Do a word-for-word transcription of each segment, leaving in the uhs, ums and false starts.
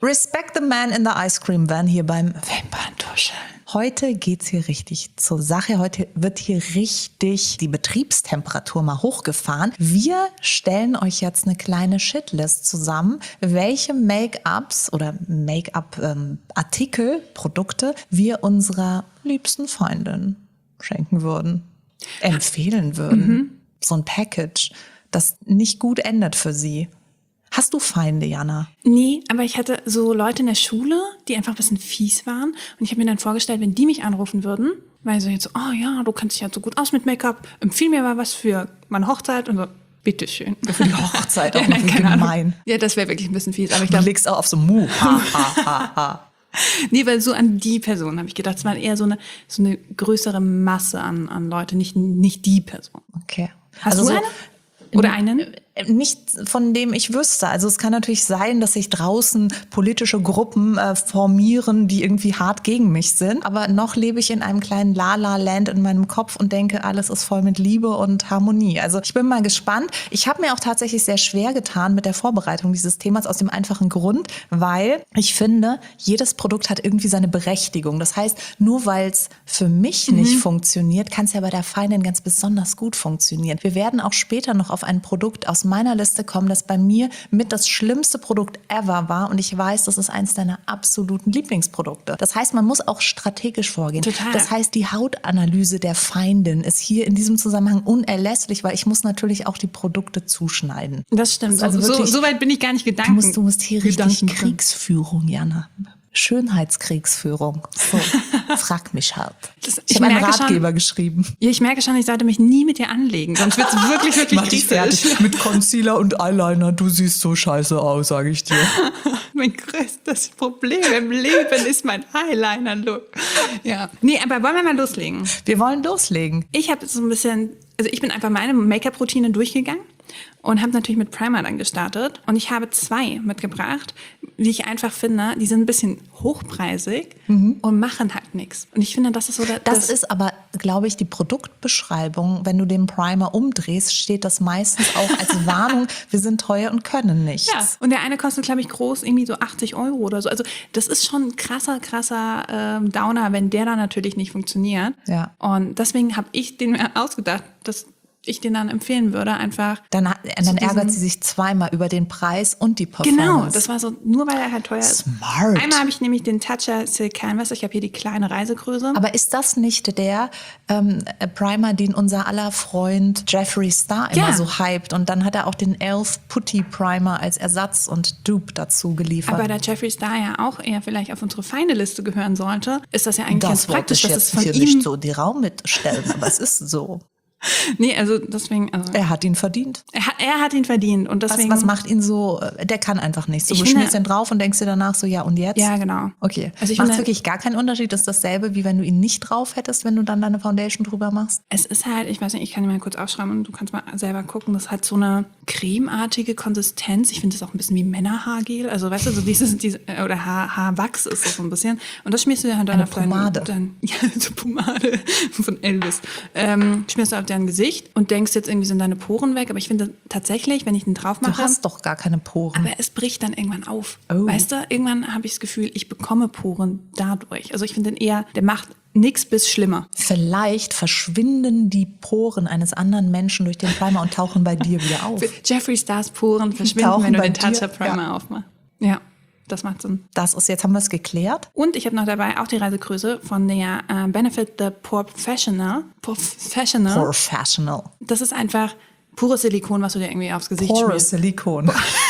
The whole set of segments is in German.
Respect the man in the ice cream van hier beim Wimperntuscheln. Heute geht's hier richtig zur Sache. Heute wird hier richtig die Betriebstemperatur mal hochgefahren. Wir stellen euch jetzt eine kleine Shitlist zusammen, welche Make-ups oder Make-up-Artikel, ähm, Produkte wir unserer liebsten Freundin schenken würden, empfehlen würden. Mhm. So ein Package, das nicht gut endet für sie. Hast du Feinde, Jana? Nee, aber ich hatte so Leute in der Schule, die einfach ein bisschen fies waren. Und ich habe mir dann vorgestellt, wenn die mich anrufen würden, weil so jetzt so, oh ja, du kennst dich ja so gut aus mit Make-up, empfiehl mir mal was für meine Hochzeit. Und so, bitteschön. Für die Hochzeit auch ja, noch gemein. Ja, das wäre wirklich ein bisschen fies. Aber ich du glaub, legst auch auf so Mu. Ha, ha, ha, ha. Nee, weil so an die Person habe ich gedacht. Es war eher so eine, so eine größere Masse an, an Leute, nicht, nicht die Person. Okay. Hast also du so eine? Oder einen? Nicht von dem ich wüsste. Also es kann natürlich sein, dass sich draußen politische Gruppen äh, formieren, die irgendwie hart gegen mich sind. Aber noch lebe ich in einem kleinen La-La-Land in meinem Kopf und denke, alles ist voll mit Liebe und Harmonie. Also ich bin mal gespannt. Ich habe mir auch tatsächlich sehr schwer getan mit der Vorbereitung dieses Themas aus dem einfachen Grund, weil ich finde, jedes Produkt hat irgendwie seine Berechtigung. Das heißt, nur weil es für mich mhm. nicht funktioniert, kann es ja bei der Feindin ganz besonders gut funktionieren. Wir werden auch später noch auf ein Produkt aus meiner Liste kommen, das bei mir mit das schlimmste Produkt ever war und ich weiß, das ist eins deiner absoluten Lieblingsprodukte. Das heißt, man muss auch strategisch vorgehen. Total. Das heißt, die Hautanalyse der Feindin ist hier in diesem Zusammenhang unerlässlich, weil ich muss natürlich auch die Produkte zuschneiden. Das stimmt. Also wirklich, so, so weit bin ich gar nicht gedanken. Du musst, du musst hier richtig Kriegsführung, Jana. Schönheitskriegsführung. So, frag mich halt. Das, ich ich habe einen Ratgeber schon, geschrieben. Ja, ich merke schon, ich sollte mich nie mit dir anlegen, sonst wird es wirklich, wirklich Mach dich fertig mit Concealer und Eyeliner. Du siehst so scheiße aus, sage ich dir. Mein größtes Problem im Leben ist mein Eyeliner-Look. Ja. Nee, aber wollen wir mal loslegen? Wir wollen loslegen. Ich habe so ein bisschen, also ich bin einfach meine Make-up-Routine durchgegangen. Und habe natürlich mit Primer dann gestartet. Und ich habe zwei mitgebracht, wie ich einfach finde, die sind ein bisschen hochpreisig mhm. und machen halt nichts. Und ich finde, das ist so... Das, das ist aber, glaube ich, die Produktbeschreibung. Wenn du den Primer umdrehst, steht das meistens auch als Warnung, wir sind teuer und können nichts. Ja, und der eine kostet, glaube ich, groß irgendwie so achtzig Euro oder so. Also das ist schon ein krasser, krasser ähm, Downer, wenn der dann natürlich nicht funktioniert. Ja. Und deswegen habe ich den mir ausgedacht, dass ich den dann empfehlen würde, einfach. Dann, dann ärgert sie sich zweimal über den Preis und die Performance. Genau, das war so, nur weil er halt teuer ist. Smart. Einmal habe ich nämlich den Tatcha Silk Canvas, ich habe hier die kleine Reisegröße. Aber ist das nicht der ähm, Primer, den unser aller Freund Jeffree Star immer ja. so hypt? Und dann hat er auch den Elf Putty Primer als Ersatz und Dupe dazu geliefert. Aber da Jeffree Star ja auch eher vielleicht auf unsere Feinde-Liste gehören sollte, ist das ja eigentlich das ganz praktisch, dass es von hier ihm nicht so die Raum mitstellen, aber es ist so. Nee, also deswegen... Also er hat ihn verdient. Er hat, er hat ihn verdient. Und deswegen, was, was macht ihn so... Der kann einfach nicht. So, du schmierst ihn drauf und denkst dir danach so, ja und jetzt? Ja, genau. Okay. Also macht wirklich gar keinen Unterschied? Ist dasselbe, wie wenn du ihn nicht drauf hättest, wenn du dann deine Foundation drüber machst? Es ist halt, ich weiß nicht, ich kann dir mal kurz aufschreiben und du kannst mal selber gucken. Das hat so eine cremeartige Konsistenz. Ich finde das auch ein bisschen wie Männerhaargel. Also weißt du, so dieses, diese, oder Haar, Haarwachs ist das so ein bisschen. Und das schmierst du ja halt dann Eine auf dein... Pomade. Dein, ja, so Pomade von Elvis. Ähm, schmierst du auf dein Gesicht und denkst jetzt irgendwie sind deine Poren weg, aber ich finde tatsächlich, wenn ich den drauf mache... Du hast doch gar keine Poren. Aber es bricht dann irgendwann auf. Oh. Weißt du, irgendwann habe ich das Gefühl, ich bekomme Poren dadurch. Also ich finde den eher, der macht nichts bis schlimmer. Vielleicht verschwinden die Poren eines anderen Menschen durch den Primer und tauchen bei dir wieder auf. Jeffree Stars Poren verschwinden, tauchen wenn du bei den Tatcha dir? Primer Ja. aufmachst. Ja. Das macht Sinn. Das ist, jetzt haben wir es geklärt. Und ich habe noch dabei auch die Reisegröße von der äh, Benefit the Professional. Professional. Professional. Das ist einfach pures Silikon, was du dir irgendwie aufs Gesicht Pores schmierst. Silikon.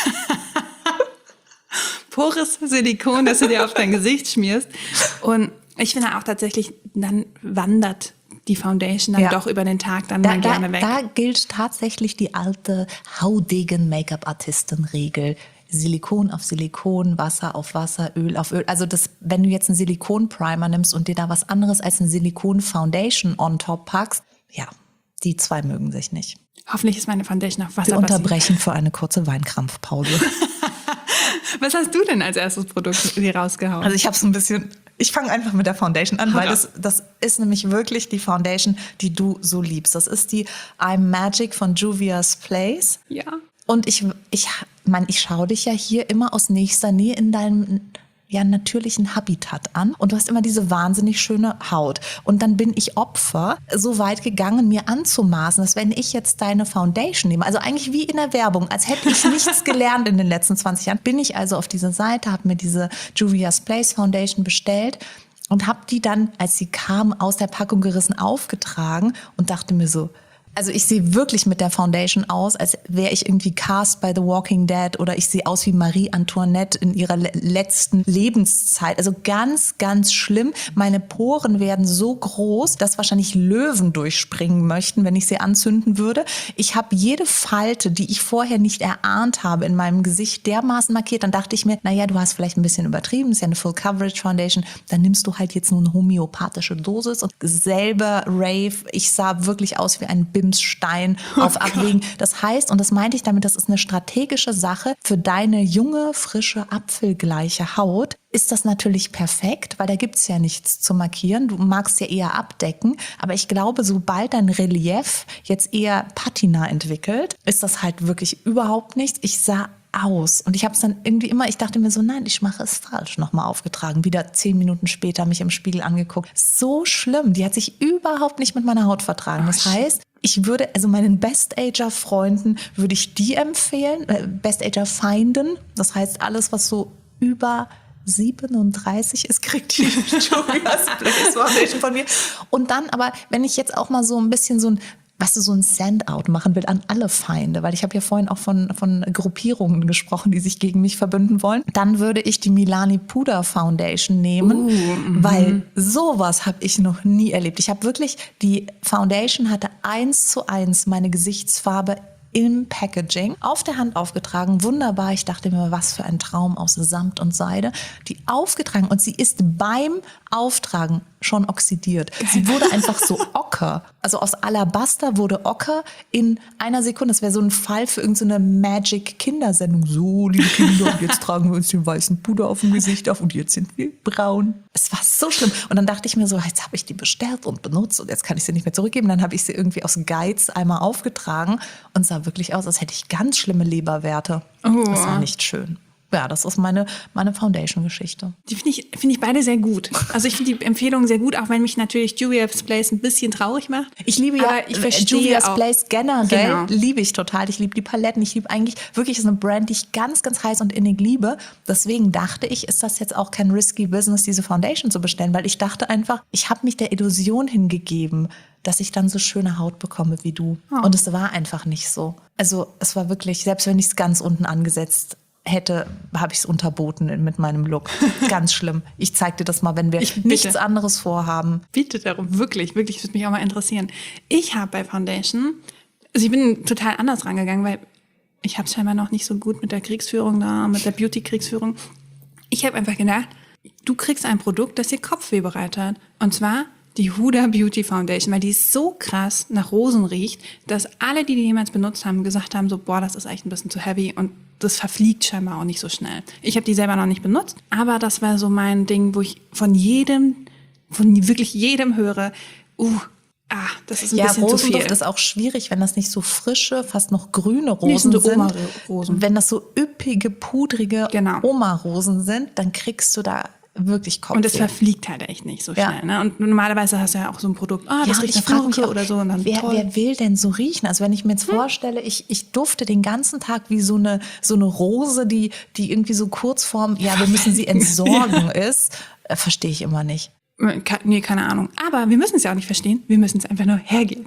Pures Silikon, das du dir auf dein Gesicht schmierst. Und ich finde auch tatsächlich, dann wandert die Foundation dann ja. doch über den Tag dann da, mal gerne da, weg. Da gilt tatsächlich die alte Haudegen-Make-up-Artisten-Regel. Silikon auf Silikon, Wasser auf Wasser, Öl auf Öl. Also das, wenn du jetzt einen Silikon-Primer nimmst und dir da was anderes als eine Silikon-Foundation on top packst, ja, die zwei mögen sich nicht. Hoffentlich ist meine Foundation auf Wasser. Wir unterbrechen für eine kurze Weinkrampfpause. Was hast du denn als erstes Produkt hier rausgehauen? Also ich habe so ein bisschen... Ich fange einfach mit der Foundation an, weil das, das ist nämlich wirklich die Foundation, die du so liebst. Das ist die I'm Magic von Juvia's Place. Ja. Und ich, ich man, ich schaue dich ja hier immer aus nächster Nähe in deinem ja, natürlichen Habitat an und du hast immer diese wahnsinnig schöne Haut. Und dann bin ich Opfer so weit gegangen, mir anzumaßen, dass wenn ich jetzt deine Foundation nehme, also eigentlich wie in der Werbung, als hätte ich nichts gelernt in den letzten zwanzig Jahren, bin ich also auf diese Seite, habe mir diese Juvia's Place Foundation bestellt und habe die dann, als sie kam, aus der Packung gerissen, aufgetragen und dachte mir so, also ich sehe wirklich mit der Foundation aus, als wäre ich irgendwie cast bei The Walking Dead oder ich sehe aus wie Marie Antoinette in ihrer le- letzten Lebenszeit. Also ganz, ganz schlimm. Meine Poren werden so groß, dass wahrscheinlich Löwen durchspringen möchten, wenn ich sie anzünden würde. Ich habe jede Falte, die ich vorher nicht erahnt habe in meinem Gesicht, dermaßen markiert. Dann dachte ich mir, naja, du hast vielleicht ein bisschen übertrieben, das ist ja eine Full Coverage Foundation. Dann nimmst du halt jetzt nur eine homöopathische Dosis. Und selber Rave, ich sah wirklich aus wie ein Stein auf oh Abwägen. Das heißt, und das meinte ich damit, das ist eine strategische Sache für deine junge, frische, apfelgleiche Haut. Ist das natürlich perfekt, weil da gibt's ja nichts zu markieren. Du magst ja eher abdecken. Aber ich glaube, sobald dein Relief jetzt eher Patina entwickelt, ist das halt wirklich überhaupt nichts. Ich sah aus. Und ich habe es dann irgendwie immer, ich dachte mir so, nein, ich mache es falsch, nochmal aufgetragen. Wieder zehn Minuten später mich im Spiegel angeguckt. So schlimm. Die hat sich überhaupt nicht mit meiner Haut vertragen. Das heißt, ich würde, also meinen Best-Ager-Freunden würde ich die empfehlen, äh, Best-Ager-Feinden. Das heißt, alles, was so über siebenunddreißig ist, kriegt die Juvia's Place Foundation von mir. Und dann aber, wenn ich jetzt auch mal so ein bisschen so ein weißt du, so ein Send-out machen will an alle Feinde, weil ich habe ja vorhin auch von, von Gruppierungen gesprochen, die sich gegen mich verbünden wollen, dann würde ich die Milani Puder Foundation nehmen, uh, weil sowas habe ich noch nie erlebt. Ich habe wirklich, die Foundation hatte eins zu eins meine Gesichtsfarbe im Packaging, auf der Hand aufgetragen, wunderbar. Ich dachte mir, was für ein Traum aus Samt und Seide. Die aufgetragen und sie ist beim Auftragen schon oxidiert. Geil. Sie wurde einfach so ocker. Also aus Alabaster wurde ocker in einer Sekunde. Das wäre so ein Fall für irgendeine so Magic-Kindersendung. So, liebe Kinder, und jetzt tragen wir uns den weißen Puder auf dem Gesicht auf und jetzt sind wir braun. Es war so schlimm. Und dann dachte ich mir so, jetzt habe ich die bestellt und benutzt und jetzt kann ich sie nicht mehr zurückgeben. Dann habe ich sie irgendwie aus Geiz einmal aufgetragen und sah wirklich aus, als hätte ich ganz schlimme Leberwerte. Oh. Das war nicht schön. Ja, das ist meine, meine Foundation-Geschichte. Die finde ich, finde ich beide sehr gut. Also ich finde die Empfehlung sehr gut, auch wenn mich natürlich Juvia's Place ein bisschen traurig macht. Ich liebe ja ich verstehe Juvia's auch. Place generell, genau. liebe ich total. Ich liebe die Paletten. Ich liebe eigentlich, wirklich ist eine Brand, die ich ganz, ganz heiß und innig liebe. Deswegen dachte ich, ist das jetzt auch kein risky Business, diese Foundation zu bestellen, weil ich dachte einfach, ich habe mich der Illusion hingegeben, dass ich dann so schöne Haut bekomme wie du. Oh. Und es war einfach nicht so. Also es war wirklich, selbst wenn ich es ganz unten angesetzt hätte, habe ich es unterboten mit meinem Look. Ganz schlimm. Ich zeig dir das mal, wenn wir nichts anderes vorhaben. Bitte darum, wirklich, wirklich, das würde mich auch mal interessieren. Ich habe bei Foundation, also ich bin total anders rangegangen, weil ich habe es scheinbar noch nicht so gut mit der Kriegsführung da, mit der Beauty-Kriegsführung. Ich habe einfach gedacht, du kriegst ein Produkt, das dir Kopfweh bereitet. Und zwar die Huda Beauty Foundation, weil die so krass nach Rosen riecht, dass alle, die die jemals benutzt haben, gesagt haben, so, boah, das ist echt ein bisschen zu heavy und das verfliegt scheinbar auch nicht so schnell. Ich habe die selber noch nicht benutzt, aber das war so mein Ding, wo ich von jedem, von wirklich jedem höre, uh, ah, das ist ein ja, bisschen zu viel. Rosenduft ist auch schwierig, wenn das nicht so frische, fast noch grüne Rosen sind. Oma-Rosen. Wenn das so üppige, pudrige genau. Oma-Rosen sind, dann kriegst du da wirklich Kopfweh. Und es verfliegt halt echt nicht so schnell. Ja. Ne? Und normalerweise hast du ja auch so ein Produkt, ah, das ja, riecht nach Fluke oder so. Und dann wer, toll. wer will denn so riechen? Also wenn ich mir jetzt hm. vorstelle, ich, ich dufte den ganzen Tag wie so eine, so eine Rose, die, die irgendwie so kurz vorm, ja, wir müssen sie entsorgen ja. ist, äh, verstehe ich immer nicht. Nee, keine Ahnung. Aber wir müssen es ja auch nicht verstehen. Wir müssen es einfach nur hergeben.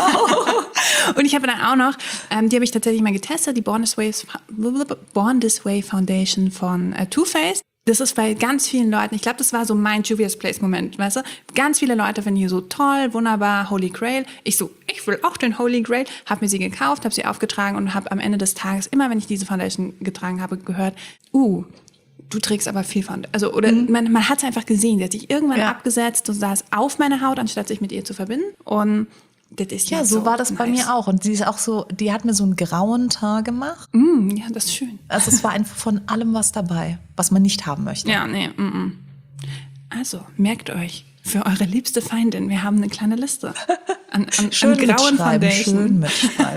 Und ich habe dann auch noch, ähm, die habe ich tatsächlich mal getestet, die Born This Way, Born This Way Foundation von äh, Too Faced. Das ist bei ganz vielen Leuten, ich glaube, das war so mein Juvia's Place Moment, weißt du? Ganz viele Leute finden die so toll, wunderbar, Holy Grail. Ich so, ich will auch den Holy Grail, habe mir sie gekauft, habe sie aufgetragen und habe am Ende des Tages, immer wenn ich diese Foundation getragen habe, gehört, uh, du trägst aber viel von, also oder mhm. man, man hat es einfach gesehen, sie hat sich irgendwann ja. abgesetzt und saß auf meine Haut, anstatt sich mit ihr zu verbinden und das ist ja, so, so war das nice. Bei mir auch. Und sie ist auch so, die hat mir so einen grauen Teint gemacht. Mm, ja, das ist schön. Also es war einfach von allem was dabei, was man nicht haben möchte. Ja, nee. Mm, mm. Also, merkt euch, für eure liebste Feindin, wir haben eine kleine Liste an, an, schön an grauen mitschreiben, Foundation. Schön mitschreiben.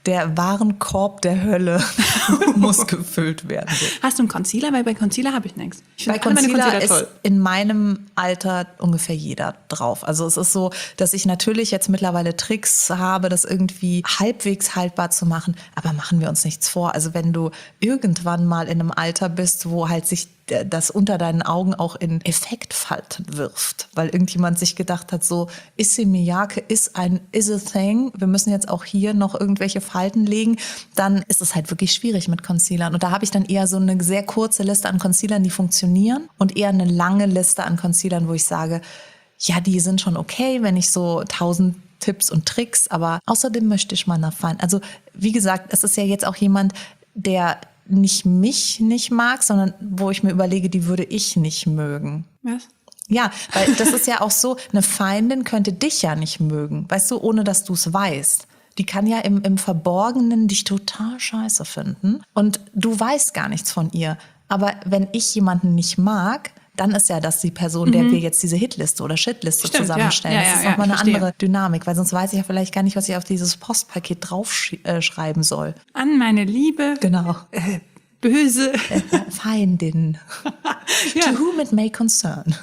der Warenkorb der Hölle muss gefüllt werden. Hast du einen Concealer? Weil bei Concealer habe ich nichts. Ich Bei finde alle meine Concealer Concealer ist in meinem Alter ungefähr jeder drauf. Also es ist so, dass ich natürlich jetzt mittlerweile Tricks habe, das irgendwie halbwegs haltbar zu machen. Aber machen wir uns nichts vor. Also wenn du irgendwann mal in einem Alter bist, wo halt sich das unter deinen Augen auch in Effektfalten wirft, weil irgendjemand sich gedacht hat, so Issey Miyake ist ein is a thing, wir müssen jetzt auch hier noch irgendwelche Falten legen, dann ist es halt wirklich schwierig mit Concealern. Und da habe ich dann eher so eine sehr kurze Liste an Concealern, die funktionieren und eher eine lange Liste an Concealern, wo ich sage, ja, die sind schon okay, wenn ich so tausend Tipps und Tricks, aber außerdem möchte ich mal nachfallen. Also wie gesagt, es ist ja jetzt auch jemand, der nicht mich nicht mag, sondern wo ich mir überlege, die würde ich nicht mögen. Was? Ja, weil das ist ja auch so, eine Feindin könnte dich ja nicht mögen, weißt du, ohne dass du es weißt. Die kann ja im, im Verborgenen dich total scheiße finden und du weißt gar nichts von ihr. Aber wenn ich jemanden nicht mag, dann ist ja das die Person, der wir jetzt diese Hitliste oder Shitliste Stimmt, zusammenstellen. ja. Ja, das ist ja, nochmal ja, eine verstehe. andere Dynamik, weil sonst weiß ich ja vielleicht gar nicht, was ich auf dieses Postpaket draufschreiben äh, soll. An meine Liebe, Genau. äh, böse. Äh, Feindin. Ja. To whom it may concern.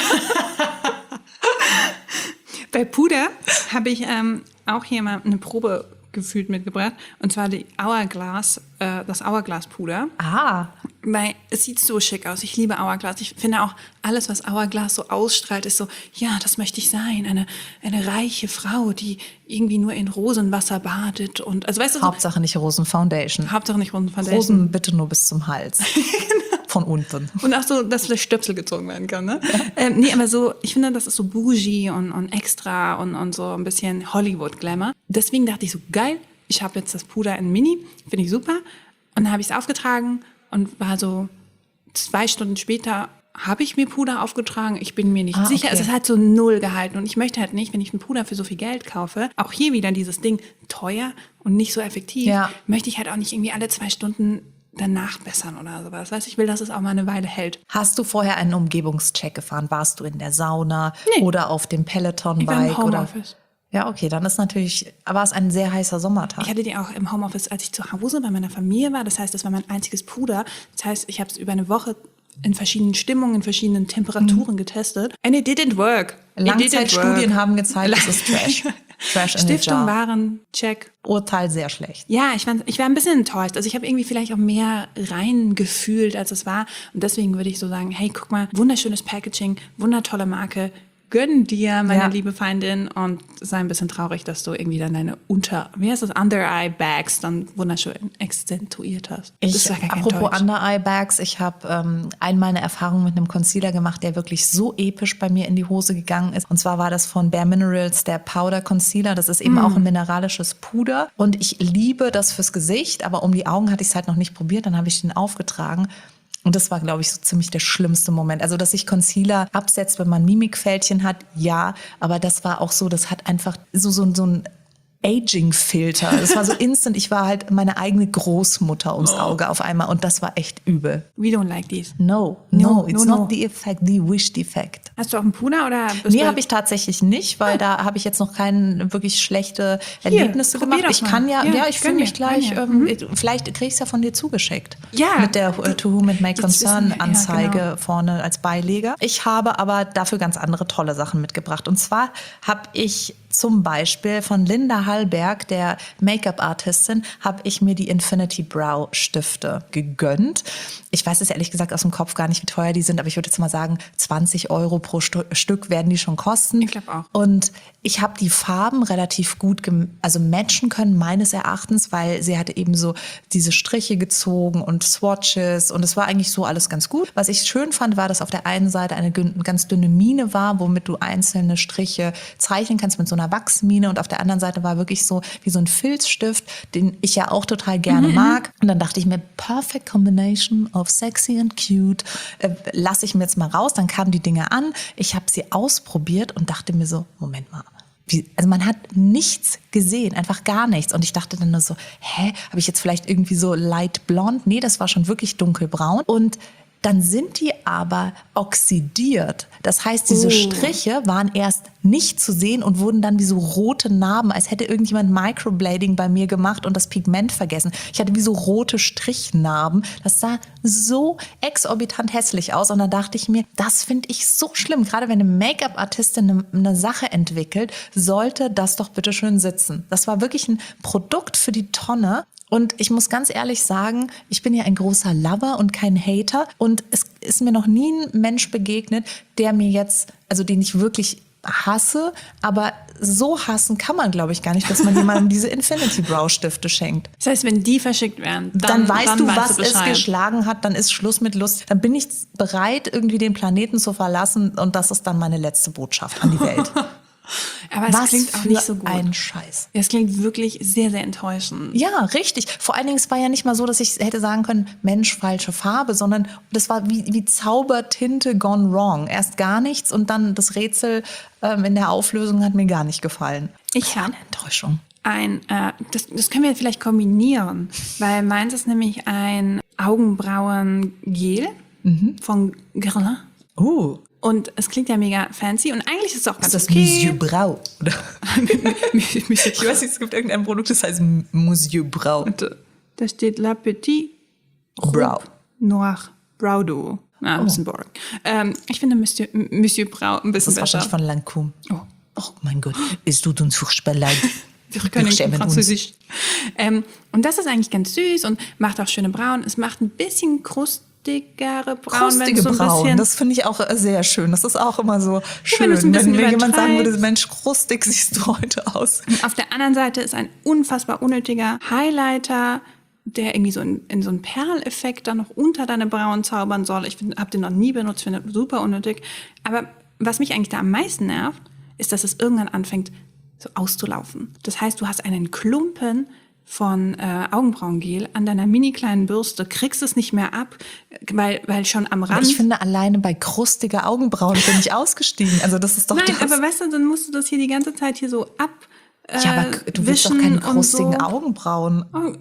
Bei Puder habe ich ähm, auch hier mal eine Probe gefühlt mitgebracht. Und zwar die Hourglass, äh, das Hourglass-Puder. Ah, Weil es sieht so schick aus. Ich liebe Hourglass. Ich finde auch, alles, was Hourglass so ausstrahlt, ist so, ja, das möchte ich sein. Eine, eine reiche Frau, die irgendwie nur in Rosenwasser badet. Und, also weißt du, so, Hauptsache nicht Rosen-Foundation. Hauptsache nicht Rosenfoundation. Rosen bitte nur bis zum Hals. Von unten. Und auch so, dass vielleicht Stöpsel gezogen werden kann, ne? ähm, nee, aber so, ich finde, das ist so bougie und, und extra und, und so ein bisschen Hollywood-Glamour. Deswegen dachte ich so, geil, ich habe jetzt das Puder in Mini, finde ich super. Und dann habe ich es aufgetragen und war so zwei Stunden später, habe ich mir Puder aufgetragen. Ich bin mir nicht Ah, sicher. okay. Es ist halt so null gehalten. Und ich möchte halt nicht, wenn ich einen Puder für so viel Geld kaufe, auch hier wieder dieses Ding teuer und nicht so effektiv, Ja. möchte ich halt auch nicht irgendwie alle zwei Stunden danach bessern oder sowas. Weißt, ich will, dass es auch mal eine Weile hält. Hast du vorher einen Umgebungscheck gefahren? Warst du in der Sauna Nee. oder auf dem Ich war im Peloton-Bike? Oder? Homeoffice. Ja, okay, dann ist natürlich, war es ein sehr heißer Sommertag. Ich hatte die auch im Homeoffice, als ich zu Hause bei meiner Familie war. Das heißt, das war mein einziges Puder. Das heißt, ich habe es über eine Woche in verschiedenen Stimmungen, in verschiedenen Temperaturen getestet. And it didn't work. It didn't Langzeitstudien work. haben gezeigt, es ist Trash. Trash in the Stiftung, jar. Waren, check. Urteil sehr schlecht. Ja, ich, fand, ich war ein bisschen enttäuscht. Also ich habe irgendwie vielleicht auch mehr reingefühlt, als es war. Und deswegen würde ich so sagen, hey, guck mal, wunderschönes Packaging, wundertolle Marke. Gönn dir, meine Ja. liebe Feindin, und sei ein bisschen traurig, dass du irgendwie dann deine Unter, wie heißt das, Under-Eye-Bags dann wunderschön exzentuiert hast. Ich, Das war gar kein apropos Deutsch. Under-Eye-Bags, ich habe ähm, einmal eine Erfahrung mit einem Concealer gemacht, der wirklich so episch bei mir in die Hose gegangen ist. Und zwar war das von Bare Minerals, der Powder Concealer. Das ist eben Mm. auch ein mineralisches Puder. Und ich liebe das fürs Gesicht, aber um die Augen hatte ich es halt noch nicht probiert. Dann habe ich den aufgetragen. Und das war, glaube ich, so ziemlich der schlimmste Moment. Also, dass sich Concealer absetzt, wenn man Mimikfältchen hat, ja. Aber das war auch so, das hat einfach so, so, so ein Aging-Filter. Das war so instant. Ich war halt meine eigene Großmutter ums Auge auf einmal. Und das war echt übel. We don't like these. No, no, No, it's no, no. not the effect, the wished effect. Hast du auch einen Puder oder bist Nee, du- habe ich tatsächlich nicht, weil da habe ich jetzt noch keine wirklich schlechte Erlebnisse probier gemacht. doch Ich mal. kann ja, ja, Ja, ich gönn fühle mich dir, gleich, gönn dir. ähm, vielleicht kriege ich es ja von dir zugeschickt. Ja, Mit der äh, To Whom It May das Concern wissen wir, ja, Anzeige genau. vorne als Beileger. Ich habe aber dafür ganz andere tolle Sachen mitgebracht. Und zwar habe ich zum Beispiel von Linda Hallberg, der Make-up-Artistin, habe ich mir die Infinity Brow Stifte gegönnt. Ich weiß es ehrlich gesagt aus dem Kopf gar nicht, wie teuer die sind, aber ich würde jetzt mal sagen, zwanzig Euro pro Stu- Stück werden die schon kosten. Ich glaube auch. Und ich habe die Farben relativ gut gem- also matchen können, meines Erachtens, weil sie hatte eben so diese Striche gezogen und Swatches und es war eigentlich so alles ganz gut. Was ich schön fand, war, dass auf der einen Seite eine gün- ganz dünne Mine war, womit du einzelne Striche zeichnen kannst mit so einer Wachsmine, und auf der anderen Seite war wirklich so wie so ein Filzstift, den ich ja auch total gerne mag. Und dann dachte ich mir, perfect combination of sexy and cute, äh, lasse ich mir jetzt mal raus. Dann kamen die Dinge an, ich habe sie ausprobiert und dachte mir so, Moment mal, wie, also man hat nichts gesehen, einfach gar nichts. Und ich dachte dann nur so, hä, habe ich jetzt vielleicht irgendwie so light blond? Nee, das war schon wirklich dunkelbraun. Und dann sind die aber oxidiert. Das heißt, diese Oh. Striche waren erst nicht zu sehen und wurden dann wie so rote Narben, als hätte irgendjemand Microblading bei mir gemacht und das Pigment vergessen. Ich hatte wie so rote Strichnarben. Das sah so exorbitant hässlich aus und da dachte ich mir, das finde ich so schlimm. Gerade wenn eine Make-up-Artistin eine, eine Sache entwickelt, sollte das doch bitte schön sitzen. Das war wirklich ein Produkt für die Tonne. Und ich muss ganz ehrlich sagen, ich bin ja ein großer Lover und kein Hater. Und es ist mir noch nie ein Mensch begegnet, der mir jetzt, also den ich wirklich hasse, aber so hassen kann man, glaube ich, gar nicht, dass man jemandem diese Infinity Brow Stifte schenkt. Das heißt, wenn die verschickt werden, dann, dann weißt dann du, weißt was du es Bescheid. geschlagen hat, dann ist Schluss mit Lust. Dann bin ich bereit, irgendwie den Planeten zu verlassen und das ist dann meine letzte Botschaft an die Welt. Aber es was klingt auch für nicht so gut. ein Scheiß. Es klingt wirklich sehr, sehr enttäuschend. Ja, richtig. Vor allen Dingen, es war ja nicht mal so, dass ich hätte sagen können, Mensch, falsche Farbe, sondern das war wie, wie Zaubertinte gone wrong. Erst gar nichts und dann das Rätsel ähm, in der Auflösung hat mir gar nicht gefallen. Ich habe Enttäuschung. ein, äh, das, das können wir vielleicht kombinieren, weil meins ist nämlich ein Augenbrauengel mhm. von Guerlain. Oh. Und es klingt ja mega fancy und eigentlich ist es auch ganz Ist das okay. Monsieur Brau? Oder? Ich weiß nicht, es gibt irgendein Produkt, das heißt Monsieur Brau. Da steht La Petite Brow. Noir Brow Duo. Ah, ein bisschen boring. Ähm, ich finde Monsieur, Monsieur Brau ein bisschen Das ist besser. wahrscheinlich von Lancôme. Oh. Oh mein Gott, es tut uns furchtbar leid. Wir können schämen uns. Französisch. Ähm, und das ist eigentlich ganz süß und macht auch schöne Brauen. Es macht ein bisschen krustigere Brauen. Krustige so ein Brauen, bisschen, das finde ich auch sehr schön. Das ist auch immer so schön, wenn du es ein bisschen wenn mir jemand sagen würde, übertreibst. Mensch, krustig siehst du heute aus. Auf der anderen Seite ist ein unfassbar unnötiger Highlighter, der irgendwie so in, in so einen Perleffekt dann noch unter deine Brauen zaubern soll. Ich habe den noch nie benutzt, finde super unnötig. Aber was mich eigentlich da am meisten nervt, ist, dass es irgendwann anfängt so auszulaufen. Das heißt, du hast einen Klumpen von äh, Augenbrauengel an deiner mini kleinen Bürste, kriegst es nicht mehr ab, weil, weil schon am Aber Rand... ich finde, alleine bei krustiger Augenbrauen bin ich ausgestiegen. Also das ist doch Nein, das. aber weißt du, dann musst du das hier die ganze Zeit hier so ab. Äh, Ja, aber du willst doch keine wischen und krustigen so. Augenbrauen. Oh,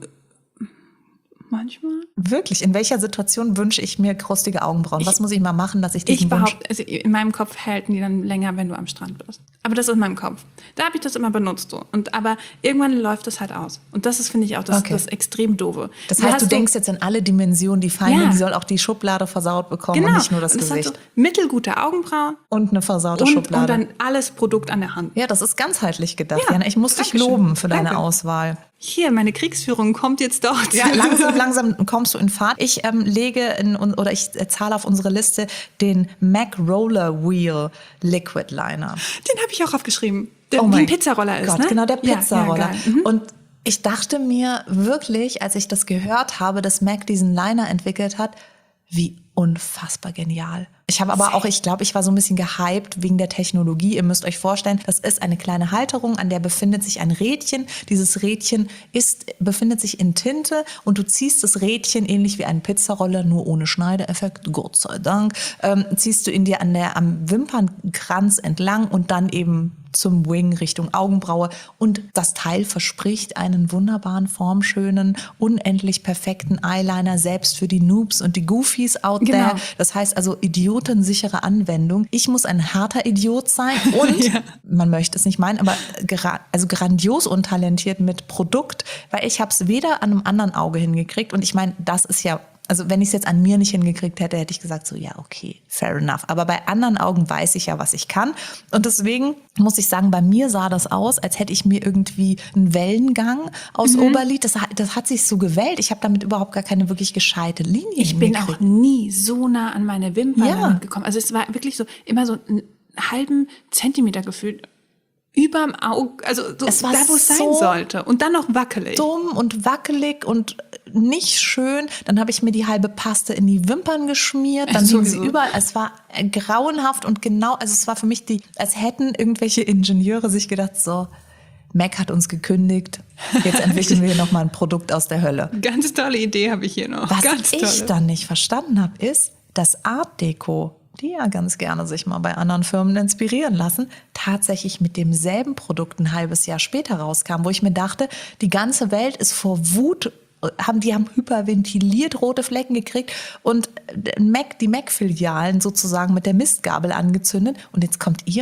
manchmal. Wirklich, in welcher Situation wünsche ich mir krustige Augenbrauen? Was muss ich mal machen, dass ich diesen Ich Wunsch... behaupte, also in meinem Kopf halten die dann länger, wenn du am Strand bist. Aber das ist in meinem Kopf. Da habe ich das immer benutzt. So. Und, aber irgendwann läuft das halt aus. Und das ist, finde ich, auch das, Okay. das extrem Doofe. Das Da heißt, hast du denkst jetzt in alle Dimensionen, die Feinde, Ja. die soll auch die Schublade versaut bekommen genau. und nicht nur das und das Gesicht. hat so mittelgute Augenbrauen Und eine versaute und, Schublade. und dann alles Produkt an der Hand. Ja, das ist ganzheitlich gedacht. Ja, Jana, ich muss dich Dankeschön. loben für deine Danke. Auswahl. Hier, meine Kriegsführung kommt jetzt dort. Ja, langsam, langsam kommst du in Fahrt. Ich ähm, lege in, oder ich äh, zahle auf unsere Liste den MAC Roller Wheel Liquid Liner. Den habe ich auch aufgeschrieben. Der, Oh wie mein ein Pizzaroller ist, Gott, ne? genau, der Ja, Pizzaroller. Ja, geil. Mhm. Und ich dachte mir wirklich, als ich das gehört habe, dass MAC diesen Liner entwickelt hat, wie unfassbar genial. Ich habe aber auch, ich glaube, ich war so ein bisschen gehypt wegen der Technologie. Ihr müsst euch vorstellen, das ist eine kleine Halterung, an der befindet sich ein Rädchen. Dieses Rädchen ist, befindet sich in Tinte und du ziehst das Rädchen ähnlich wie einen Pizzaroller, nur ohne Schneideeffekt, Gott sei Dank, ähm, ziehst du in dir an der, am Wimpernkranz entlang und dann eben zum Wing Richtung Augenbraue. Und das Teil verspricht einen wunderbaren, formschönen, unendlich perfekten Eyeliner, selbst für die Noobs und die Goofies out Genau. there. Das heißt also idiotensichere Anwendung. Ich muss ein harter Idiot sein und, Ja. man möchte es nicht meinen, aber gra- also grandios untalentiert mit Produkt, weil ich habe es weder an einem anderen Auge hingekriegt und ich meine, das ist ja, also wenn ich es jetzt an mir nicht hingekriegt hätte, hätte ich gesagt so, ja, okay, fair enough. Aber bei anderen Augen weiß ich ja, was ich kann. Und deswegen muss ich sagen, bei mir sah das aus, als hätte ich mir irgendwie einen Wellengang aus Mhm. Oberlied. Das, hat- das hat sich so gewellt. Ich habe damit überhaupt gar keine wirklich gescheite Linie Ich bin hingekriegt. auch nie so nah an meine Wimpern Ja. gekommen. Also es war wirklich so immer so einen halben Zentimeter gefühlt überm Auge, also so Es war da, wo es sein so sollte. Und dann noch wackelig. dumm und wackelig und nicht schön. Dann habe ich mir die halbe Paste in die Wimpern geschmiert. Dann Ja, hing sie sowieso. überall. Es war äh, grauenhaft und genau, also es war für mich die, als hätten irgendwelche Ingenieure sich gedacht, so, Mac hat uns gekündigt, jetzt entwickeln wir hier nochmal ein Produkt aus der Hölle. Ganz tolle Idee habe ich hier noch. Was Ganz ich tolle. dann nicht verstanden habe, ist, dass Art Deco, die ja ganz gerne sich mal bei anderen Firmen inspirieren lassen, tatsächlich mit demselben Produkt ein halbes Jahr später rauskam, wo ich mir dachte, die ganze Welt ist vor Wut, haben, die haben hyperventiliert rote Flecken gekriegt und Mac, die Mac-Filialen sozusagen mit der Mistgabel angezündet und jetzt kommt ihr und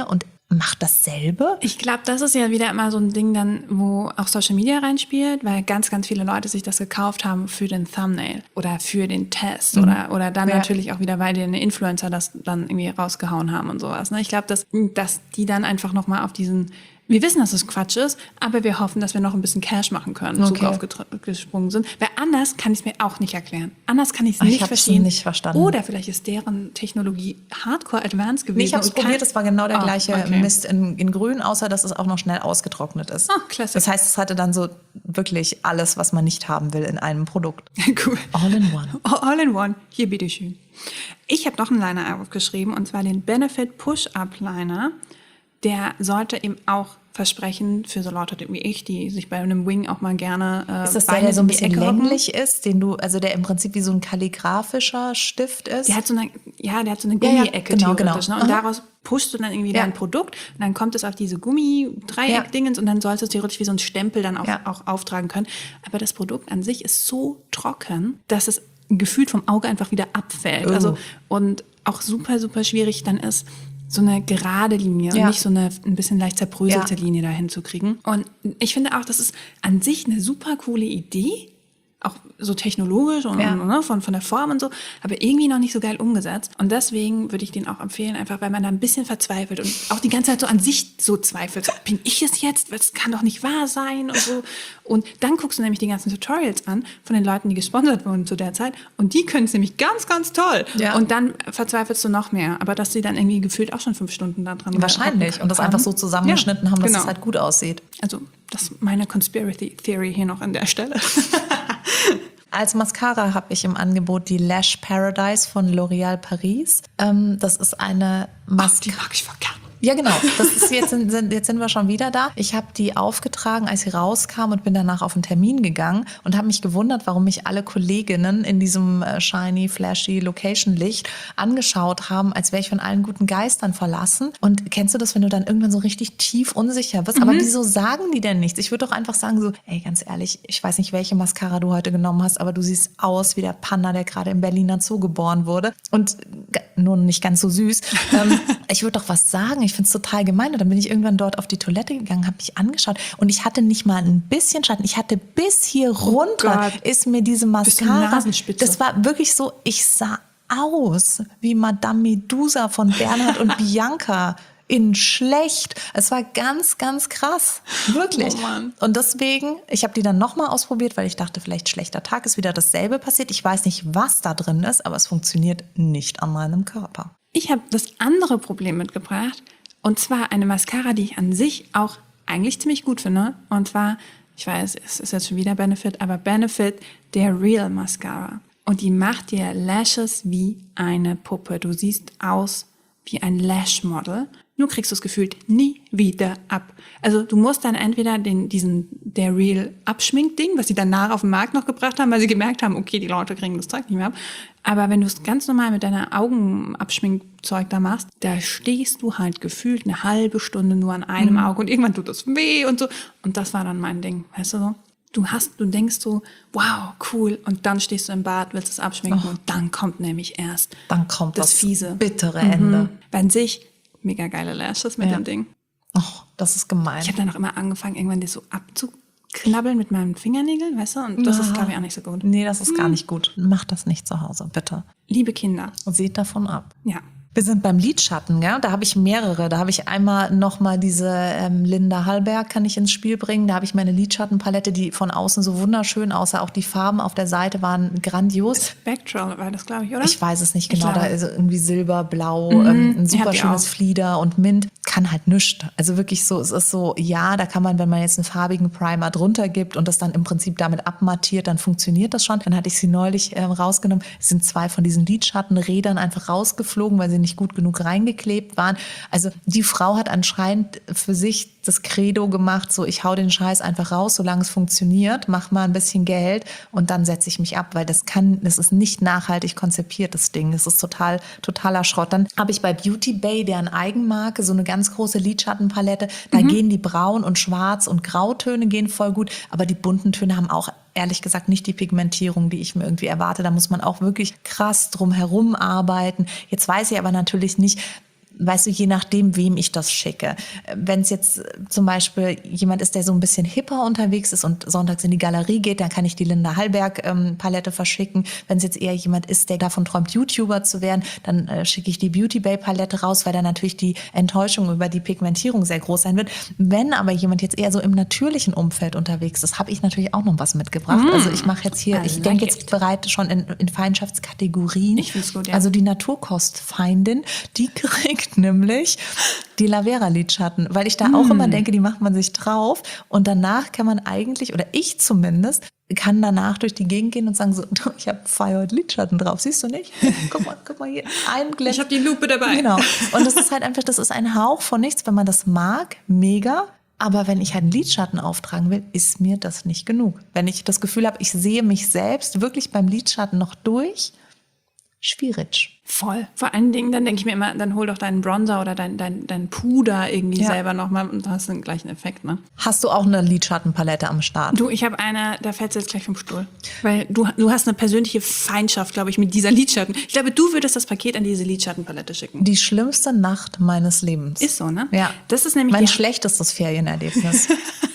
macht dasselbe? Ich glaube, das ist ja wieder immer so ein Ding dann, wo auch Social Media reinspielt, weil ganz, ganz viele Leute sich das gekauft haben für den Thumbnail oder für den Test mhm. oder, oder dann ja. natürlich auch wieder, weil die eine Influencer das dann irgendwie rausgehauen haben und sowas. Ne? Ich glaube, dass, dass die dann einfach nochmal auf diesen, wir wissen, dass es Quatsch ist, aber wir hoffen, dass wir noch ein bisschen Cash machen können, okay. so aufgesprungen sind. Weil anders kann ich es mir auch nicht erklären. Anders kann ich es nicht verstehen. nicht verstanden. Oder vielleicht ist deren Technologie hardcore advanced gewesen. Nee, ich habe es probiert, es war genau der oh, gleiche okay. Mist in, in grün, außer dass es auch noch schnell ausgetrocknet ist. Oh, klasse. Das heißt, es hatte dann so wirklich alles, was man nicht haben will in einem Produkt. Cool. All in one. All in one. Hier, bitteschön. Ich habe noch einen Liner aufgeschrieben, und zwar den Benefit Push-Up Liner. Der sollte eben auch versprechen für so Leute wie ich, die sich bei einem Wing auch mal gerne äh, ist das der, der so ein bisschen länglich ist, den du, also der im Prinzip wie so ein kalligraphischer Stift ist? Der hat so eine, ja, der hat so eine Gummiecke ja, ja, genau, theoretisch, genau. Ne? Und Aha. daraus pushst du dann irgendwie ja. dein Produkt und dann kommt es auf diese Gummi-Dreieck-Dingens ja. und dann sollst du es theoretisch wie so ein Stempel dann auch, ja. auch auftragen können. Aber das Produkt an sich ist so trocken, dass es gefühlt vom Auge einfach wieder abfällt. Oh. Also, und auch super, super schwierig dann ist, so eine gerade Linie ja. und nicht so eine ein bisschen leicht zerbröselte ja. Linie dahin zu kriegen. Und ich finde auch, das ist an sich eine super coole Idee, auch so technologisch und, ja. und ne, von, von der Form und so, aber irgendwie noch nicht so geil umgesetzt. Und deswegen würde ich den auch empfehlen, einfach weil man da ein bisschen verzweifelt und auch die ganze Zeit so an sich so zweifelt. So, bin ich es jetzt? Das kann doch nicht wahr sein und so. Und dann guckst du nämlich die ganzen Tutorials an von den Leuten, die gesponsert wurden zu der Zeit, und die können es nämlich ganz, ganz toll. Ja. Und dann verzweifelst du noch mehr. Aber dass sie dann irgendwie gefühlt auch schon fünf Stunden da dran wahrscheinlich. Und das haben. einfach so zusammengeschnitten ja, haben, dass genau. es halt gut aussieht. Also das ist meine Conspiracy Theory hier noch an der Stelle. Als Mascara habe ich im Angebot die Lash Paradise von L'Oréal Paris. Ähm, das ist eine Mascara. Die mag ich voll gern. Ja, genau. Das ist jetzt, sind, jetzt sind wir schon wieder da. Ich habe die aufgetragen, als sie rauskam, und bin danach auf einen Termin gegangen und habe mich gewundert, warum mich alle Kolleginnen in diesem shiny, flashy Location-Licht angeschaut haben, als wäre ich von allen guten Geistern verlassen. Und kennst du das, wenn du dann irgendwann so richtig tief unsicher wirst? Mhm. Aber wieso sagen die denn nichts? Ich würde doch einfach sagen so, ey, ganz ehrlich, ich weiß nicht, welche Mascara du heute genommen hast, aber du siehst aus wie der Panda, der gerade im Berliner Zoo geboren wurde. Und nur nicht ganz so süß. ähm, ich würde doch was sagen. Ich finde es total gemein. Und dann bin ich irgendwann dort auf die Toilette gegangen, habe mich angeschaut und ich hatte nicht mal ein bisschen Schatten. Ich hatte bis hier runter, oh ist mir diese Mascara. Nasenspitze. Das war wirklich so, ich sah aus wie Madame Medusa von Bernhard und Bianca. In schlecht. Es war ganz, ganz krass. Wirklich. Oh Mann. Und deswegen, ich habe die dann nochmal ausprobiert, weil ich dachte, vielleicht schlechter Tag, ist wieder dasselbe passiert. Ich weiß nicht, was da drin ist, aber es funktioniert nicht an meinem Körper. Ich habe das andere Problem mitgebracht, und zwar eine Mascara, die ich an sich auch eigentlich ziemlich gut finde. Und zwar, ich weiß, es ist jetzt schon wieder Benefit, aber Benefit, der Real Mascara. Und die macht dir Lashes wie eine Puppe. Du siehst aus wie ein Lash-Model. Nur kriegst du es gefühlt nie wieder ab. Also du musst dann entweder den, diesen, der Real Abschminkding, was sie danach auf den Markt noch gebracht haben, weil sie gemerkt haben, okay, die Leute kriegen das Zeug nicht mehr ab. Aber wenn du es ganz normal mit deiner Augenabschminkzeug da machst, da stehst du halt gefühlt eine halbe Stunde nur an einem mhm. Auge und irgendwann tut das weh und so. Und das war dann mein Ding, weißt du so? Du hast, du denkst so, wow, cool. Und dann stehst du im Bad, willst es abschminken oh. und dann kommt nämlich erst dann kommt das, das fiese, bittere Ende. Mhm. Bei an sich mega geile Lashes mit ja. dem Ding. Oh, das ist gemein. Ich habe dann auch immer angefangen, irgendwann die so abzuknabbeln mit meinen Fingernägeln, weißt du? Und das ja. ist, glaube ich, auch nicht so gut. Nee, das ist hm. gar nicht gut. Macht das nicht zu Hause, bitte. Liebe Kinder. Seht davon ab. Ja. Wir sind beim Lidschatten, gell? Da habe ich mehrere. Da habe ich einmal nochmal diese ähm, Linda Hallberg kann ich ins Spiel bringen. Da habe ich meine Lidschattenpalette, die von außen so wunderschön aussah. Auch die Farben auf der Seite waren grandios. Spectral war das, glaube ich, oder? Ich weiß es nicht genau. Da ist irgendwie Silber, Blau, mhm. ähm, ein super schönes Flieder und Mint. Kann halt nichts. Also wirklich so, es ist so, ja, da kann man, wenn man jetzt einen farbigen Primer drunter gibt und das dann im Prinzip damit abmattiert, dann funktioniert das schon. Dann hatte ich sie neulich ähm, rausgenommen. Es sind zwei von diesen Lidschattenrädern einfach rausgeflogen, weil sie nicht gut genug reingeklebt waren. Also die Frau hat anscheinend für sich das Credo gemacht, so ich hau den Scheiß einfach raus, solange es funktioniert, mach mal ein bisschen Geld und dann setze ich mich ab, weil das kann, das ist nicht nachhaltig konzipiert, das Ding. Das ist total, totaler Schrott. Dann habe ich bei Beauty Bay, deren Eigenmarke, so eine ganz große Lidschattenpalette. Da mhm. gehen die Braun- und Schwarz- und Grautöne gehen voll gut, aber die bunten Töne haben auch ehrlich gesagt nicht die Pigmentierung, die ich mir irgendwie erwarte. Da muss man auch wirklich krass drum herum arbeiten. Jetzt weiß ich aber natürlich nicht, weißt du, je nachdem, wem ich das schicke. Wenn es jetzt zum Beispiel jemand ist, der so ein bisschen hipper unterwegs ist und sonntags in die Galerie geht, dann kann ich die Linda Hallberg ähm, Palette verschicken. Wenn es jetzt eher jemand ist, der davon träumt, YouTuber zu werden, dann äh, schicke ich die Beauty Bay Palette raus, weil dann natürlich die Enttäuschung über die Pigmentierung sehr groß sein wird. Wenn aber jemand jetzt eher so im natürlichen Umfeld unterwegs ist, habe ich natürlich auch noch was mitgebracht. Mm. Also ich mache jetzt hier, ich denke jetzt bereits schon in, in Feinschaftskategorien. Ich finde es gut, ja. Also die Naturkostfeindin, die kriegt nämlich die Lavera-Lidschatten, weil ich da mm. auch immer denke, die macht man sich drauf und danach kann man eigentlich, oder ich zumindest, kann danach durch die Gegend gehen und sagen so, ich habe Fire Lidschatten drauf, siehst du nicht? Guck mal, guck mal hier, ein Glänz. Ich habe die Lupe dabei. Genau. Und das ist halt einfach, das ist ein Hauch von nichts, wenn man das mag, mega. Aber wenn ich halt einen Lidschatten auftragen will, ist mir das nicht genug. Wenn ich das Gefühl habe, ich sehe mich selbst wirklich beim Lidschatten noch durch, schwierig. Voll. Vor allen Dingen, dann denke ich mir immer, dann hol doch deinen Bronzer oder dein, dein, dein Puder irgendwie ja. selber nochmal und da hast du den gleichen Effekt, ne? Hast du auch eine Lidschattenpalette am Start? Du, ich habe eine, da fällst du jetzt gleich vom Stuhl. Weil du, du hast eine persönliche Feindschaft, glaube ich, mit dieser Lidschatten. Ich glaube, du würdest das Paket an diese Lidschattenpalette schicken. Die schlimmste Nacht meines Lebens. Ist so, ne? Ja. Das ist nämlich mein die schlechtestes Ferienerlebnis.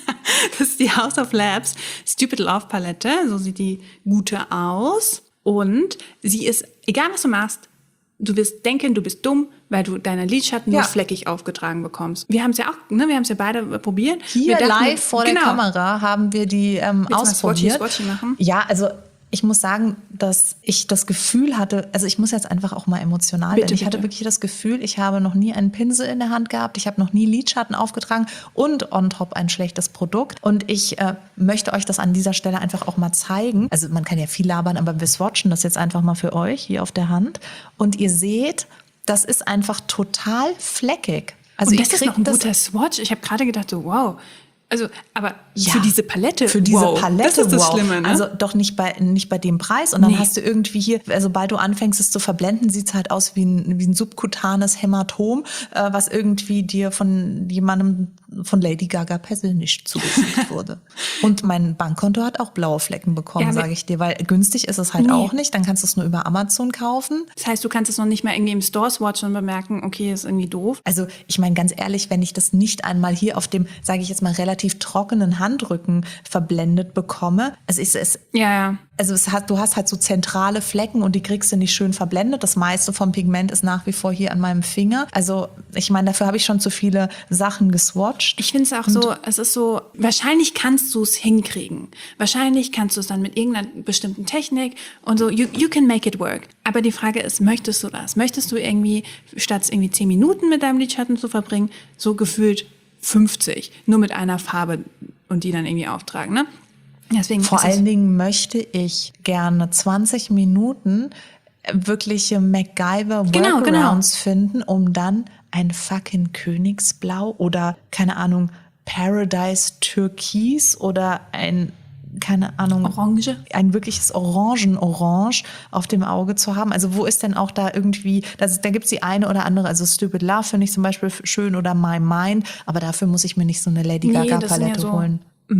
Das ist die House of Labs Stupid Love Palette. So sieht die gute aus. Und sie ist, egal was du machst, du wirst denken, du bist dumm, weil du deine Lidschatten ja. nur fleckig aufgetragen bekommst. Wir haben es ja auch, ne, wir haben es ja beide probiert. Hier dachten, live vor genau. der Kamera haben wir die ähm, ausprobiert. Swatchy, Swatchy machen? Ja, also ich muss sagen, dass ich das Gefühl hatte, also ich muss jetzt einfach auch mal emotional bitte, werden. Ich bitte. hatte wirklich das Gefühl, ich habe noch nie einen Pinsel in der Hand gehabt, ich habe noch nie Lidschatten aufgetragen und on top ein schlechtes Produkt. Und ich äh, möchte euch das an dieser Stelle einfach auch mal zeigen. Also man kann ja viel labern, aber wir swatchen das jetzt einfach mal für euch hier auf der Hand. Und ihr seht, das ist einfach total fleckig. Also und das ist noch ein guter Swatch. Ich habe gerade gedacht, so wow. Also, aber ja, für diese Palette, für diese wow, Palette, das ist das wow. Schlimme, ne? Also doch nicht bei nicht bei dem Preis und dann nee. hast du irgendwie hier, also sobald du anfängst es zu verblenden, sieht's halt aus wie ein wie ein subkutanes Hämatom, äh, was irgendwie dir von jemandem von Lady Gaga persönlich zugefügt wurde. Und mein Bankkonto hat auch blaue Flecken bekommen, ja, sage ich dir, weil günstig ist es halt nee. auch nicht. Dann kannst du es nur über Amazon kaufen. Das heißt, du kannst es noch nicht mehr irgendwie im Store swatchen und bemerken, okay, ist irgendwie doof. Also ich meine ganz ehrlich, wenn ich das nicht einmal hier auf dem, sage ich jetzt mal, relativ trockenen Handrücken verblendet bekomme, also ist es ja, ja. Also es hat, du hast halt so zentrale Flecken und die kriegst du nicht schön verblendet. Das meiste vom Pigment ist nach wie vor hier an meinem Finger. Also ich meine, dafür habe ich schon zu viele Sachen geswatcht. Ich finde es auch und so, es ist so, wahrscheinlich kannst du es hinkriegen. Wahrscheinlich kannst du es dann mit irgendeiner bestimmten Technik und so, you, you can make it work. Aber die Frage ist, möchtest du das? Möchtest du irgendwie, statt irgendwie zehn Minuten mit deinem Lidschatten zu verbringen, so gefühlt fünfzig, nur mit einer Farbe und die dann irgendwie auftragen, ne? Deswegen Vor allen Dingen möchte ich gerne zwanzig Minuten wirkliche MacGyver-Workarounds genau, genau. finden, um dann ein fucking Königsblau oder, keine Ahnung, Paradise Türkis oder ein, keine Ahnung, Orange. Ein wirkliches Orangenorange auf dem Auge zu haben. Also wo ist denn auch da irgendwie, das, da gibt's die eine oder andere, also Stupid Love finde ich zum Beispiel schön oder My Mind, aber dafür muss ich mir nicht so eine Lady nee, Gaga Palette ja so holen.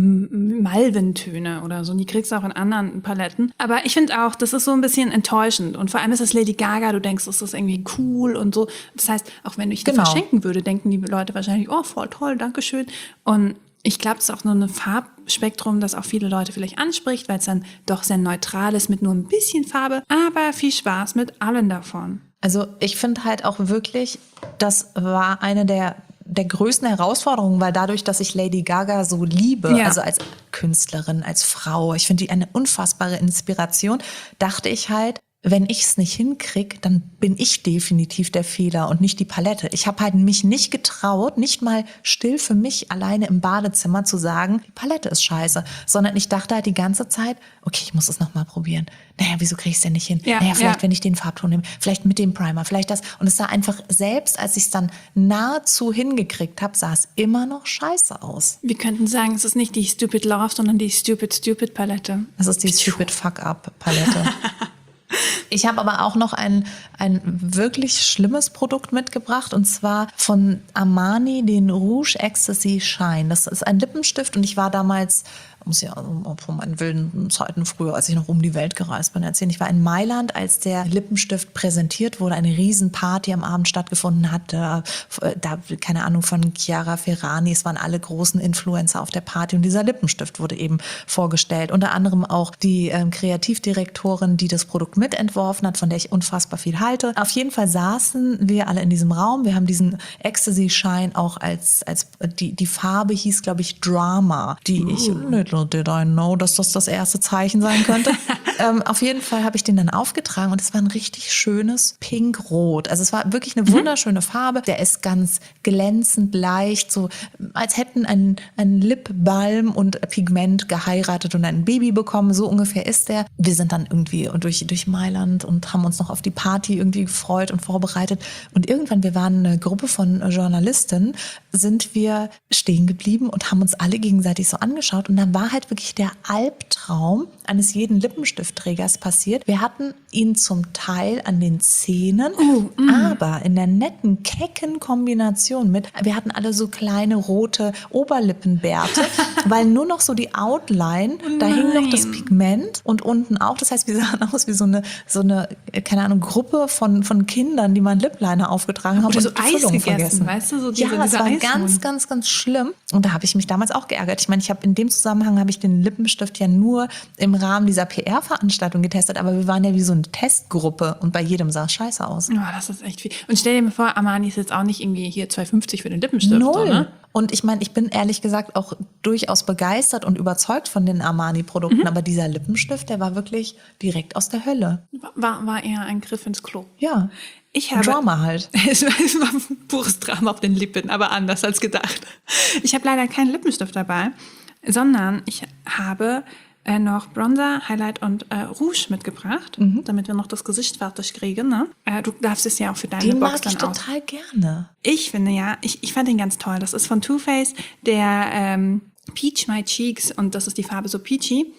Malventöne oder so, die kriegst du auch in anderen Paletten. Aber ich finde auch, das ist so ein bisschen enttäuschend. Und vor allem ist das Lady Gaga, du denkst, das ist irgendwie cool und so. Das heißt, auch wenn ich die genau. verschenken würde, denken die Leute wahrscheinlich, oh, voll toll, dankeschön. Und ich glaube, es ist auch nur ein Farbspektrum, das auch viele Leute vielleicht anspricht, weil es dann doch sehr neutral ist mit nur ein bisschen Farbe. Aber viel Spaß mit allen davon. Also ich finde halt auch wirklich, das war eine der der größten Herausforderungen, weil dadurch, dass ich Lady Gaga so liebe, ja. also als Künstlerin, als Frau, ich finde die eine unfassbare Inspiration, dachte ich halt, wenn ich es nicht hinkriege, dann bin ich definitiv der Fehler und nicht die Palette. Ich habe halt mich nicht getraut, nicht mal still für mich alleine im Badezimmer zu sagen, die Palette ist scheiße, sondern ich dachte halt die ganze Zeit, okay, ich muss es nochmal probieren. Naja, wieso kriege ich es denn nicht hin? Ja, naja, vielleicht, ja. wenn ich den Farbton nehme, vielleicht mit dem Primer, vielleicht das. Und es sah einfach, selbst als ich es dann nahezu hingekriegt habe, sah es immer noch scheiße aus. Wir könnten sagen, es ist nicht die Stupid Love, sondern die Stupid Stupid Palette. Es ist die Stupid Fuck Up Palette. Ich habe aber auch noch ein, ein wirklich schlimmes Produkt mitgebracht und zwar von Armani den Rouge Ecstasy Shine. Das ist ein Lippenstift und ich war damals muss ja von meinen wilden Zeiten früher, als ich noch um die Welt gereist bin, erzählen. Ich war in Mailand, als der Lippenstift präsentiert wurde, eine Riesenparty am Abend stattgefunden hat. Da, da, keine Ahnung, von Chiara Ferrani, es waren alle großen Influencer auf der Party und dieser Lippenstift wurde eben vorgestellt. Unter anderem auch die ähm, Kreativdirektorin, die das Produkt mitentworfen hat, von der ich unfassbar viel halte. Auf jeden Fall saßen wir alle in diesem Raum. Wir haben diesen Ecstasy-Shine auch als, als die, die Farbe hieß, glaube ich, Drama, die ich, little did I know, dass das das erste Zeichen sein könnte. ähm, auf jeden Fall habe ich den dann aufgetragen und es war ein richtig schönes Pink-Rot. Also es war wirklich eine wunderschöne Farbe. Der ist ganz glänzend leicht, so als hätten ein, ein Lipbalm und Pigment geheiratet und ein Baby bekommen. So ungefähr ist der. Wir sind dann irgendwie durch, durch Mailand und haben uns noch auf die Party irgendwie gefreut und vorbereitet. Und irgendwann, wir waren eine Gruppe von Journalisten, sind wir stehen geblieben und haben uns alle gegenseitig so angeschaut. Und dann war halt wirklich der Albtraum eines jeden Lippenstiftträgers passiert. Wir hatten ihn zum Teil an den Zähnen, uh, mm. aber in der netten, kecken Kombination mit, wir hatten alle so kleine rote Oberlippenbärte, weil nur noch so die Outline, oh da hing noch das Pigment und unten auch. Das heißt, wir sahen aus wie so eine, so eine, keine Ahnung, Gruppe von, von Kindern, die mal einen Lip-Liner aufgetragen haben. Oder und so die Eis Füllung gegessen, vergessen. weißt du? So diese, ja, es war Eismund. ganz, ganz, ganz schlimm. Und da habe ich mich damals auch geärgert. Ich meine, ich habe in dem Zusammenhang habe ich den Lippenstift ja nur im Rahmen dieser P R-Veranstaltung getestet, aber wir waren ja wie so eine Testgruppe und bei jedem sah es scheiße aus. Oh, das ist echt viel. Und stell dir mal vor, Armani ist jetzt auch nicht irgendwie hier zwei fünfzig für den Lippenstift. Null. So, ne? Und ich meine, ich bin ehrlich gesagt auch durchaus begeistert und überzeugt von den Armani-Produkten, mhm. aber dieser Lippenstift, der war wirklich direkt aus der Hölle. War, war eher ein Griff ins Klo. Ja. Ich habe, Drama halt. Es war, es war pures Drama auf den Lippen, aber anders als gedacht. Ich habe leider keinen Lippenstift dabei, sondern ich habe äh, noch Bronzer, Highlight und äh, Rouge mitgebracht, mhm. damit wir noch das Gesicht fertig kriegen. Ne? Äh, du darfst es ja auch für deine den Box dann dann auch. Den mag ich total gerne. Ich finde ja, ich, ich fand den ganz toll. Das ist von Too Faced, der ähm, Peach My Cheeks und das ist die Farbe so peachy.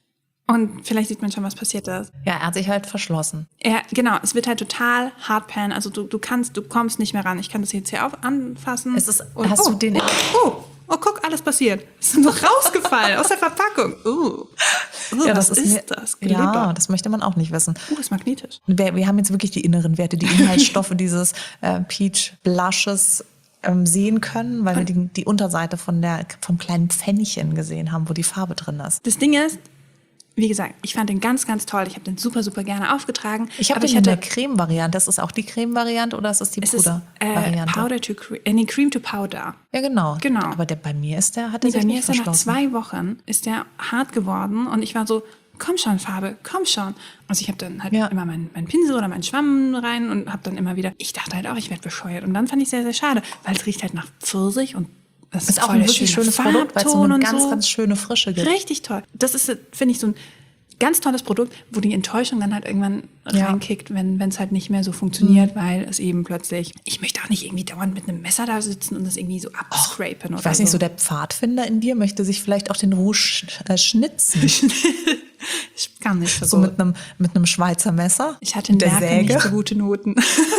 Und vielleicht sieht man schon, was passiert ist. Ja, er hat sich halt verschlossen. Ja, genau. Es wird halt total Hardpan. Also du, du kannst, du kommst nicht mehr ran. Ich kann das jetzt hier auf, anfassen. Es ist, und, hast oh, du den? Oh, oh, oh, guck, alles passiert. Es ist noch rausgefallen aus der Verpackung. Uh. Uh, ja, das was ist, ist mir, das? Glibber. Ja, das möchte man auch nicht wissen. Uh, ist magnetisch. Wir, wir haben jetzt wirklich die inneren Werte, die Inhaltsstoffe dieses äh, Peach Blushes ähm, sehen können, weil wir die, die Unterseite von der, vom kleinen Pfännchen gesehen haben, wo die Farbe drin ist. Das Ding ist, wie gesagt, ich fand den ganz, ganz toll. Ich habe den super, super gerne aufgetragen. Ich habe den in der Creme-Variante. Das ist auch die Creme-Variante oder ist es die Puder-Variante? Äh, Powder to Cream, äh, nee, Cream to Powder. Ja, genau. genau. Aber der, bei mir ist der, hat er nee, sich bei mir nicht ist er nach verschlossen. zwei Wochen ist der hart geworden und ich war so, komm schon, Farbe, komm schon. Also ich habe dann halt ja. immer meinen mein Pinsel oder meinen Schwamm rein und habe dann immer wieder, ich dachte halt auch, ich werde bescheuert. Und dann fand ich sehr, sehr schade, weil es riecht halt nach Pfirsich und das ist, ist auch ein wirklich schönes Produkt, weil es so eine ganz, so. ganz schöne Frische gibt. Richtig toll. Das ist, finde ich, so ein ganz tolles Produkt, wo die Enttäuschung dann halt irgendwann ja. reinkickt, wenn es halt nicht mehr so funktioniert, mhm. weil es eben plötzlich, ich möchte auch nicht irgendwie dauernd mit einem Messer da sitzen und das irgendwie so abscrapen. Ich weiß nicht, so. so der Pfadfinder in dir möchte sich vielleicht auch den Rouge äh, schnitzen. Ich kann nicht. So mit einem mit einem Schweizer Messer. Ich hatte in der Säge nicht so gute Noten.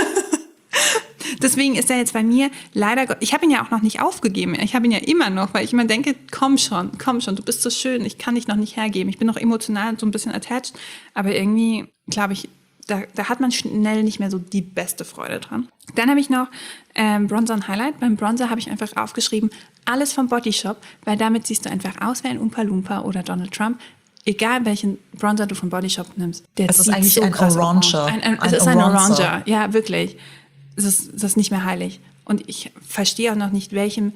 Deswegen ist er jetzt bei mir leider, ich habe ihn ja auch noch nicht aufgegeben. Ich habe ihn ja immer noch, weil ich immer denke, komm schon, komm schon, du bist so schön, ich kann dich noch nicht hergeben. Ich bin noch emotional so ein bisschen attached, aber irgendwie, glaube ich, da, da hat man schnell nicht mehr so die beste Freude dran. Dann habe ich noch ähm, Bronzer und Highlight. Beim Bronzer habe ich einfach aufgeschrieben, alles vom Body Shop, weil damit siehst du einfach aus wie ein Oompa Loompa oder Donald Trump. Egal welchen Bronzer du vom Body Shop nimmst. Der es ist eigentlich so ein Oranger. Ein, ein, es ein ist ein Oranger, ja, wirklich. Das ist, das ist nicht mehr heilig. Und ich verstehe auch noch nicht, welchem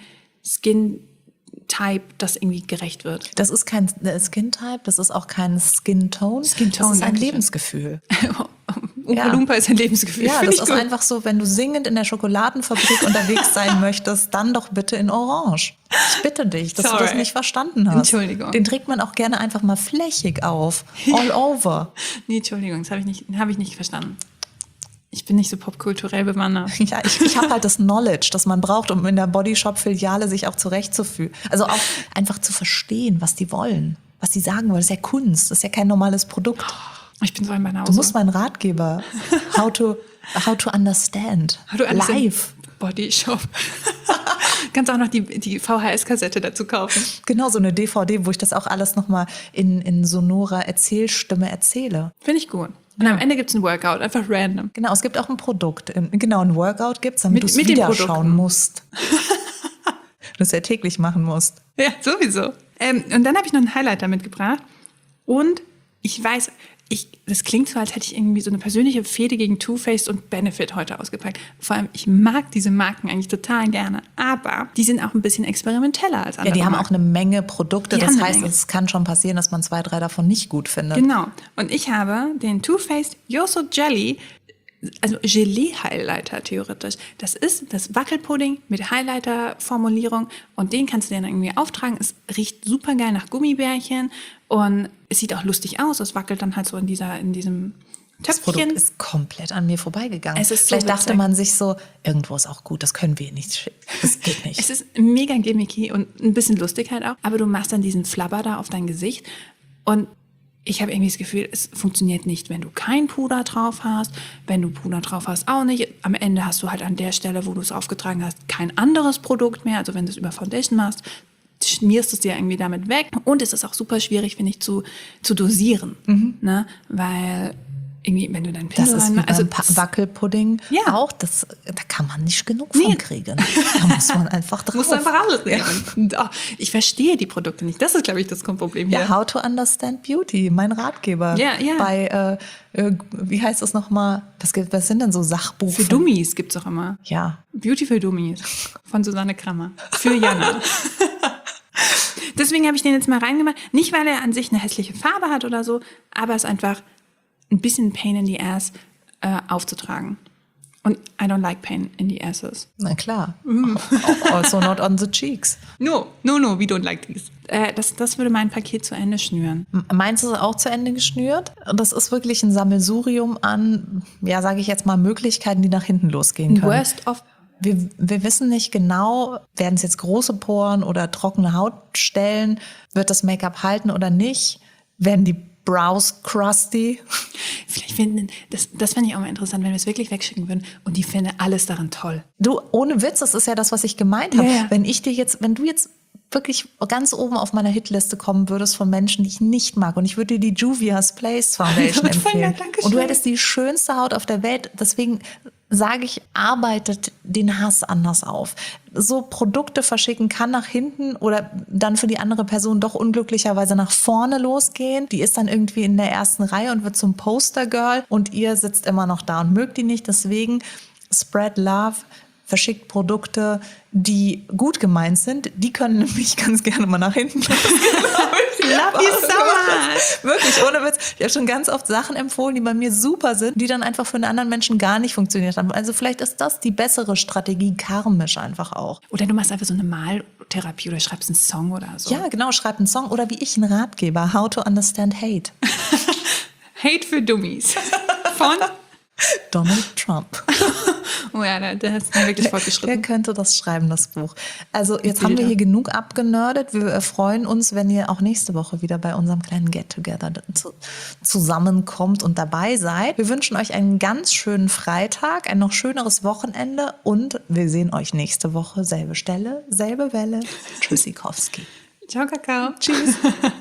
Skin-Type das irgendwie gerecht wird. Das ist kein Skin-Type, das ist auch kein Skin-Tone. Skin-Tone, das ist ein Lebensgefühl. Oompa Loompa ist ein Lebensgefühl. Ja, Find das ich ist gut. einfach so, wenn du singend in der Schokoladenfabrik unterwegs sein möchtest, dann doch bitte in Orange. Ich bitte dich, dass Sorry. du das nicht verstanden hast. Entschuldigung. Den trägt man auch gerne einfach mal flächig auf. All over. Nee, Entschuldigung, das habe ich nicht, hab ich nicht verstanden. Ich bin nicht so popkulturell bewandert. Ja, ich, ich habe halt das Knowledge, das man braucht, um in der Bodyshop-Filiale sich auch zurechtzufühlen. Also auch einfach zu verstehen, was die wollen, was die sagen wollen. Das ist ja Kunst, das ist ja kein normales Produkt. Ich bin so ein Banause. Du musst mein Ratgeber. How to, how to understand. How to understand live. Bodyshop. Kannst auch noch die, die V H S-Kassette dazu kaufen. Genau, so eine D V D, wo ich das auch alles nochmal in, in sonorer Erzählstimme erzähle. Finde ich gut. Und am Ende gibt es ein Workout, einfach random. Genau, es gibt auch ein Produkt. Genau, ein Workout gibt es, damit Mit- du es mit den wieder Produkten. schauen musst. Du es ja täglich machen musst. Ja, sowieso. Ähm, und dann habe ich noch einen Highlighter mitgebracht. Und ich weiß, ich, das klingt so, als hätte ich irgendwie so eine persönliche Fehde gegen Too Faced und Benefit heute ausgepackt. Vor allem, ich mag diese Marken eigentlich total gerne. Aber die sind auch ein bisschen experimenteller als Ja, andere die haben Marken. auch eine Menge Produkte. Die Das haben eine heißt, Menge. es kann schon passieren, dass man zwei, drei davon nicht gut findet. Genau. Und ich habe den Too Faced Yoso Jelly, also Gelee-Highlighter theoretisch. Das ist das Wackelpudding mit Highlighter-Formulierung und den kannst du dann irgendwie auftragen. Es riecht super geil nach Gummibärchen und es sieht auch lustig aus. Es wackelt dann halt so in dieser, in diesem Das Produkt Töpfchen. ist komplett an mir vorbeigegangen. Es ist so Vielleicht dachte witzig. man sich so, irgendwo ist auch gut, das können wir nicht schicken. Das geht nicht. Es ist mega gimmicky und ein bisschen lustig halt auch. Aber du machst dann diesen Flabber da auf dein Gesicht und ich habe irgendwie das Gefühl, es funktioniert nicht, wenn du kein Puder drauf hast, wenn du Puder drauf hast, auch nicht. Am Ende hast du halt an der Stelle, wo du es aufgetragen hast, kein anderes Produkt mehr. Also wenn du es über Foundation machst, schmierst du es dir irgendwie damit weg. Und es ist auch super schwierig, finde ich, zu, zu dosieren. Ne? Weil irgendwie, wenn du deinen Das Pinsel ist wie reinmachst, beim also Pa- Wackelpudding Ja. auch. Das, da kann man nicht genug Nee. von kriegen. Da muss man einfach drauf. musst du einfach alles nehmen. Oh, ich verstehe die Produkte nicht. Das ist, glaube ich, das Problem hier. Ja, How to Understand Beauty, mein Ratgeber. Ja, ja. Bei, äh, äh, wie heißt das nochmal? Was, gibt- was sind denn so Sachbuch? Für Dummies gibt's auch immer. Ja. Beauty für Dummies von Susanne Krammer. Für Jana. Deswegen habe ich den jetzt mal reingemacht. Nicht, weil er an sich eine hässliche Farbe hat oder so, aber es ist einfach ein bisschen Pain in the Ass äh, aufzutragen. Und I don't like pain in the asses. Na klar. Also not on the cheeks. No, no, no, we don't like these. Äh, das, das würde mein Paket zu Ende schnüren. Meins ist auch zu Ende geschnürt. Und das ist wirklich ein Sammelsurium an, ja, sage ich jetzt mal, Möglichkeiten, die nach hinten losgehen können. Worst of... Wir, wir wissen nicht genau, werden es jetzt große Poren oder trockene Hautstellen? Wird das Make-up halten oder nicht? Werden die Brows crusty? Vielleicht finden, das, das fände ich auch mal interessant, wenn wir es wirklich wegschicken würden und die fände alles daran toll. Du, ohne Witz, das ist ja das, was ich gemeint habe. Ja, ja. Wenn ich dir jetzt, wenn du jetzt wirklich ganz oben auf meiner Hitliste kommen würdest von Menschen, die ich nicht mag, und ich würde dir die Juvia's Place Foundation Das war ja, empfehlen. danke Und du schön. hättest die schönste Haut auf der Welt. Deswegen sage ich, arbeitet den Hass anders auf. So Produkte verschicken kann nach hinten oder dann für die andere Person doch unglücklicherweise nach vorne losgehen. Die ist dann irgendwie in der ersten Reihe und wird zum Postergirl und ihr sitzt immer noch da und mögt die nicht. Deswegen spread love, verschickt Produkte, die gut gemeint sind. Die können nämlich ganz gerne mal nach hinten losgehen. Love you so much. Wirklich, ohne Witz. Ich habe schon ganz oft Sachen empfohlen, die bei mir super sind, die dann einfach für einen anderen Menschen gar nicht funktioniert haben. Also vielleicht ist das die bessere Strategie, karmisch einfach auch. Oder du machst einfach so eine Maltherapie oder schreibst einen Song oder so. Ja, genau, schreib einen Song oder wie ich einen Ratgeber, How to Understand Hate. Hate für Dummies. Von? Donald Trump. Oh ja, da, da hast du mir wirklich Wer fortgeschritten. könnte das schreiben, das Buch? Also jetzt haben wir Bilder. hier genug abgenördet. Wir äh, freuen uns, wenn ihr auch nächste Woche wieder bei unserem kleinen Get-Together zu, zusammenkommt und dabei seid. Wir wünschen euch einen ganz schönen Freitag, ein noch schöneres Wochenende und wir sehen euch nächste Woche. Selbe Stelle, selbe Welle. Tschüssikowski. Ciao, Kakao. Tschüss.